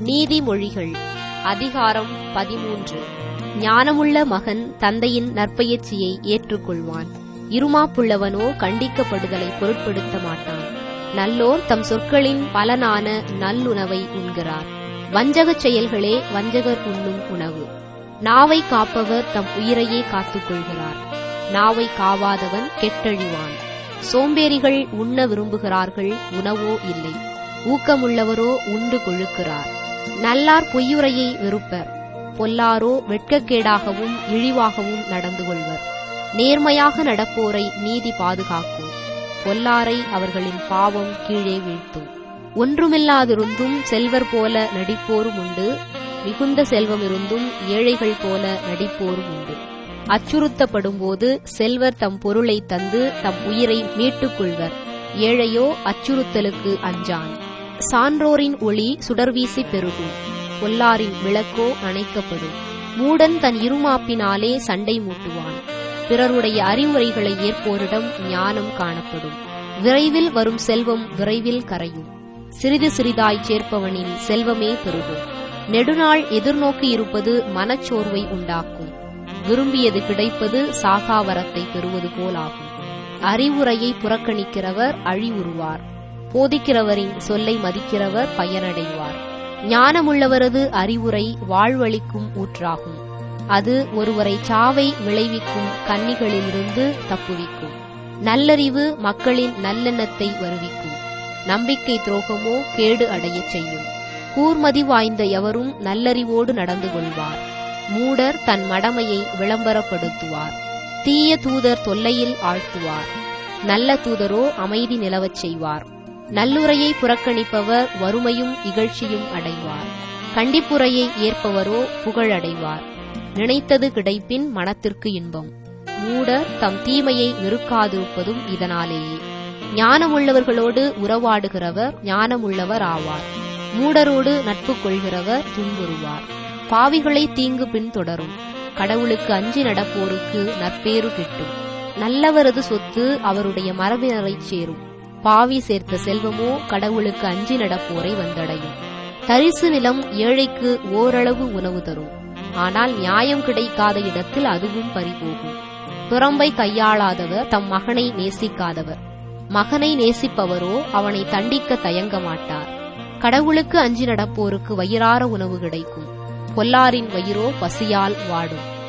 நீதிமொழிகள் அதிகாரம் 13. ஞானமுள்ள மகன் தந்தையின் நற்பயிற்சியை ஏற்றுக்கொள்வான். இருமாப்புள்ளவனோ கண்டிக்கப்படுதலை பொருட்படுத்த மாட்டான். நல்லோர் தம் சொற்களின் பலனான நல்லுணவை உண்கிறார். வஞ்சகச் செயல்களே வஞ்சகர் உண்ணும் உணவு. நாவை காப்பவர் தம் உயிரையே காத்துக்கொள்கிறார். நாவை காவாதவன் கெட்டழிவான். சோம்பேறிகள் உண்ண விரும்புகிறார்கள், உணவோ இல்லை. ஊக்கமுள்ளவரோ உண்டு கொழுக்கிறார். நல்லார் பொய்யுரையை வெறுப்பர். பொல்லாரோ வெட்கக்கேடாகவும் இழிவாகவும் நடந்து கொள்வர். நேர்மையாக நடப்போரை நீதி பாதுகாக்கும். பொல்லாரை அவர்களின் பாவம் கீழே வீழ்த்தும். ஒன்றுமில்லாதிருந்தும் செல்வர் போல நடிப்போரும் உண்டு. மிகுந்த செல்வம் இருந்தும் ஏழைகள் போல நடிப்போரும் உண்டு. அச்சுறுத்தப்படும்போது செல்வர் தம் பொருளை தந்து தம் உயிரை மீட்டுக் கொள்வர். ஏழையோ அச்சுறுத்தலுக்கு அஞ்சான். சான்றோரின் ஒளி சுடர்வீசி பெருகும். பொல்லாரின் விளக்கோ அணைக்கப்படும். மூடன் தன் இருமாப்பினாலே சண்டை மூட்டுவான். பிறருடைய அறிவுரைகளை ஏற்போரிடம் ஞானம் காணப்படும். விரைவில் வரும் செல்வம் விரைவில் கரையும். சிறிது சிறிதாய் சேர்ப்பவனின் செல்வமே பெருகும். நெடுநாள் எதிர்நோக்கி இருப்பது மனச்சோர்வை உண்டாக்கும். விரும்பியது கிடைப்பது சாகாவரத்தை பெறுவது போலாகும். அறிவுரையை புறக்கணிக்கிறவர் அழிவுறுவார். போதிக்கிறவரின் சொல்லை மதிக்கிறவர் பயனடைவார். ஞானமுள்ளவரது அறிவுரை வாழ்வளிக்கும் ஊற்றாகும். அது ஒருவரை சாவை விளைவிக்கும் கன்னிகளிலிருந்து தப்புவிக்கும். நல்லறிவு மக்களின் நல்லெண்ணத்தை வருவிக்கும். நம்பிக்கை துரோகமோ கேடு அடையச் செய்யும். கூர்மதி வாய்ந்த எவரும் நல்லறிவோடு நடந்து கொள்வார். மூடர் தன் மடமையை விளம்பரப்படுத்துவார். தீய தூதர் தொல்லையில் ஆழ்த்துவார். நல்ல தூதரோ அமைதி நிலவச் செய்வார். நல்லுரையை புறக்கணிப்பவர் வறுமையும் இகழ்ச்சியும் அடைவார். கண்டிப்புரையை ஏற்பவரோ புகழடைவார். நினைத்தது கிடைப்பின் மனத்திற்கு இன்பம். மூடர் தம் தீமையை வெறுக்காதிருப்பதும் இதனாலேயே. ஞானமுள்ளவர்களோடு உறவாடுகிறவர் ஞானமுள்ளவர் ஆவார். மூடரோடு நட்பு கொள்கிறவர் துன்புறுவார். பாவிகளை தீங்கு பின்தொடரும். கடவுளுக்கு அஞ்சி நடப்போருக்கு நற்பேறு கிட்டும். நல்லவரது சொத்து அவருடைய மரபினரைச் சேரும். பாவி சேர்த்த செல்வமோ கடவுளுக்கு அஞ்சி நடப்போரை வந்தடையும். தரிசு நிலம் ஏழைக்கு ஓரளவு உணவு தரும். ஆனால் நியாயம் கிடைக்காத இடத்தில் அதுவும் பறிபோகும். புறம்பை கையாளாதவர் தம் மகனை நேசிக்காதவர். மகனை நேசிப்பவரோ அவனை தண்டிக்க தயங்க மாட்டார். கடவுளுக்கு அஞ்சி நடப்போருக்கு வயிறார உணவு கிடைக்கும். பொல்லாரின் வயிறோ பசியால் வாடும்.